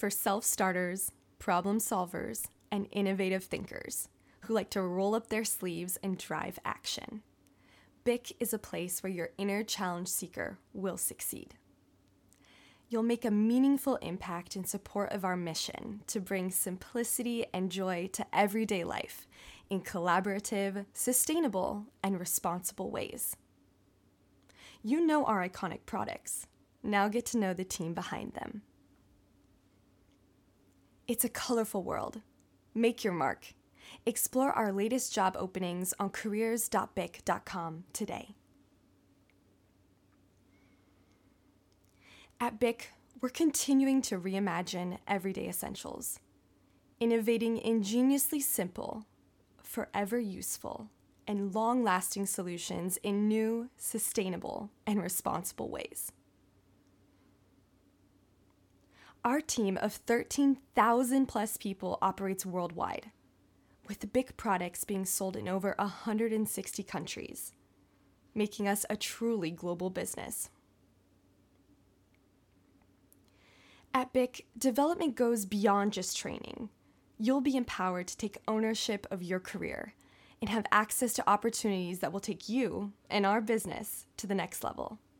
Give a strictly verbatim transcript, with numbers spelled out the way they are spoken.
for self-starters, problem solvers, and innovative thinkers who like to roll up their sleeves and drive action. B I C is a place where your inner challenge seeker will succeed. You'll make a meaningful impact in support of our mission to bring simplicity and joy to everyday life in collaborative, sustainable, and responsible ways. You know our iconic products. Now get to know the team behind them. It's a colorful world. Make your mark. Explore our latest job openings on careers dot bic dot com today. At B I C, we're continuing to reimagine everyday essentials, innovating ingeniously simple, forever useful, and long-lasting solutions in new, sustainable, and responsible ways. Our team of thirteen thousand plus people operates worldwide, with B I C products being sold in over one hundred sixty countries, making us a truly global business. At B I C, development goes beyond just training. You'll be empowered to take ownership of your career and have access to opportunities that will take you and our business to the next level.